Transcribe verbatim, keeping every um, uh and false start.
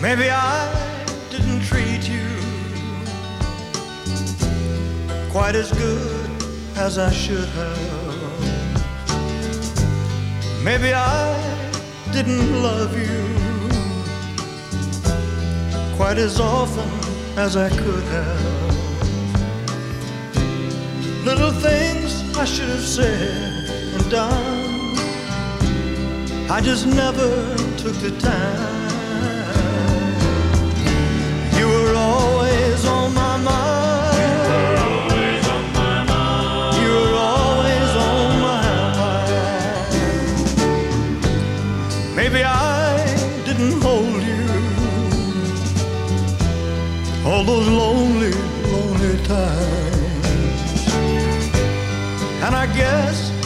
Maybe I didn't treat you quite as good as I should have. Maybe I didn't love you quite as often as I could have. Little things I should have said and done, I just never took the time. You were always on my mind.